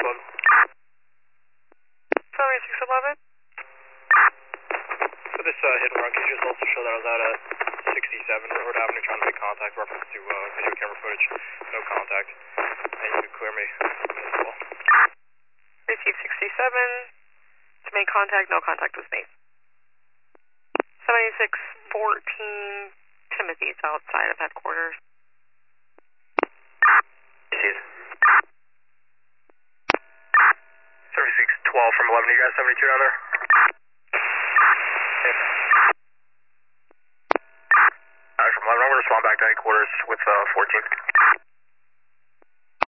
Bug. 7611. For this hit and run, could you just also show that I was out at 67 Railroad Avenue trying to make contact, reference to video camera footage, no contact, and you could clear me as well. Receive 67. To make contact, no contact was made. 7614 Timothy's outside of headquarters. Received. 7612 from 11, you guys 72 down there? Alright, from 11, I'm going to respond back to headquarters with 14.